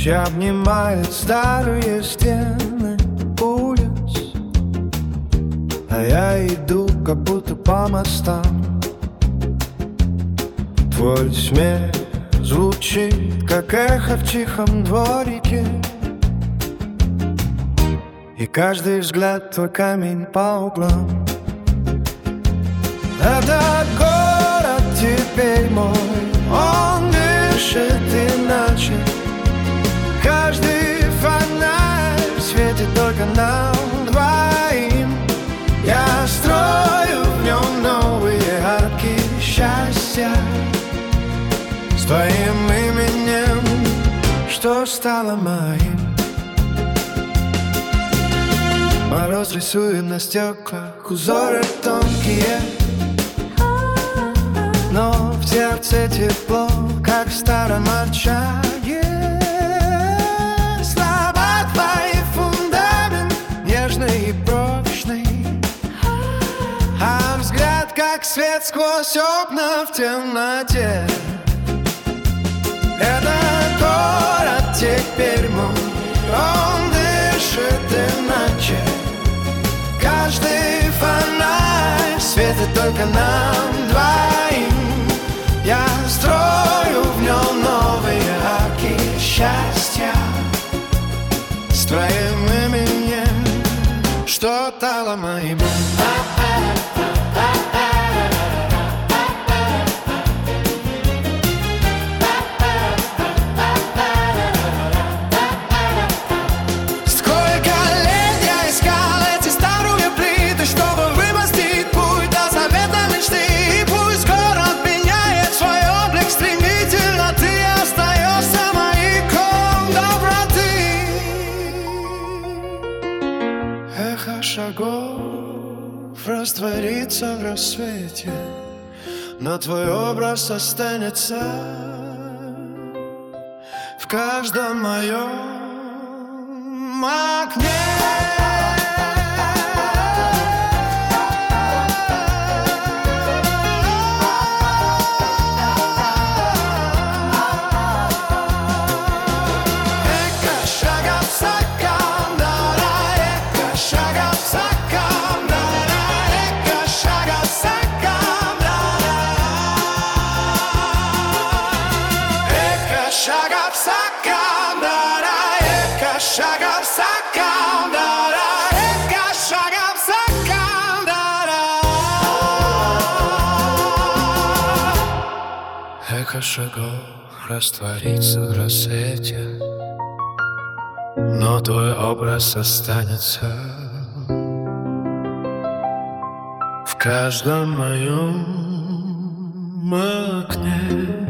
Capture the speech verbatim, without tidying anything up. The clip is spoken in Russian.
Ночь обнимает старые стены улиц, а я иду как будто по мостам. Твой смех звучит, как эхо в тихом дворике, и каждый взгляд твой камень по углам. Этот город теперь мой, он дышит иначе. Каждый фонарь светит только нам двоим. Я строю в нем новые арки счастья с твоим именем, что стало моим. Мороз рисует на стеклах узоры тонкие, но в сердце тепло, как в старом общаге. Слова твои фундамент, нежный и прочный, а взгляд, как свет сквозь окна в темноте. Этот город теперь мой, он дышит иначе. Каждый фонарь светит только нам двоим. Я строю в нем новые арки счастья с твоим именем, что стало моим. Эхо шагов растворится в рассвете, но твой образ останется в каждом моем окне. Шагов сакам, да-да, эко шагов сакам, да-да. Эхо шагов растворится в рассвете, но твой образ останется в каждом моем окне.